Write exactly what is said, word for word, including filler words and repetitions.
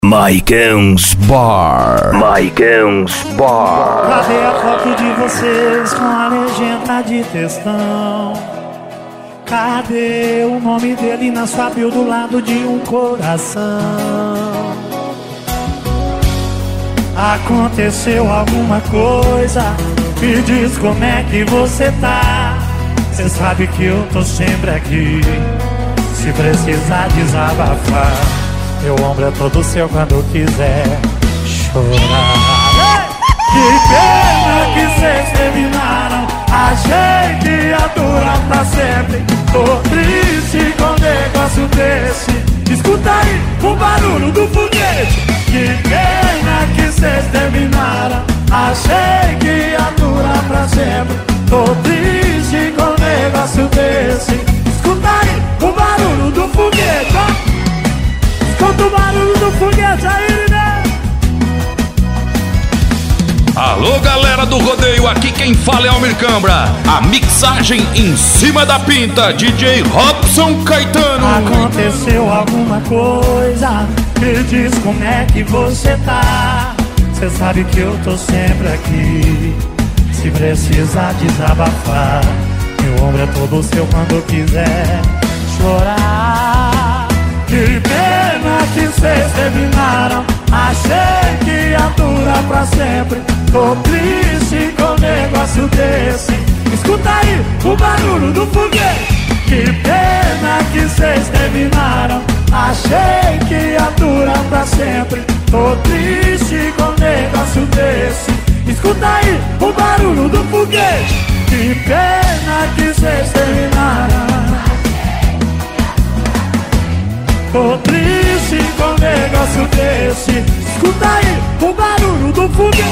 Maicãos Bar. Maicãos Bar. Cadê a foto de vocês com a legenda de textão? Cadê o nome dele na sua bio do lado de um coração? Aconteceu alguma coisa? Me diz como é que você tá. Cê sabe que eu tô sempre aqui, se precisar desabafar. Meu ombro é todo seu quando quiser chorar. Que pena que cês terminaram, achei que ia durar pra sempre. Tô triste com um negócio desse. Escuta aí o barulho do foguete. Que pena que cês terminaram, achei que ia durar pra sempre. Tô triste com um negócio desse. Escuta aí o barulho do foguete, ó. Escuta o barulho do foguete aí, né? Alô, galera do rodeio, aqui quem fala é Almir Cambra. A mixagem em cima da pinta, D J Robson Caetano. Aconteceu alguma coisa? Me diz como é que você tá. Cê sabe que eu tô sempre aqui, se precisar desabafar. Meu ombro é todo seu quando quiser chorar. Que pena que cês terminaram, achei que ia durar pra sempre. Tô triste com um negócio desse. Escuta aí o barulho do foguete. Que pena que cês terminaram, achei que ia durar pra sempre. Tô triste com um negócio desse. Escuta aí o barulho do foguete. Que pena que cês terminaram, tô triste com um negócio desse. Escuta aí o barulho do foguete.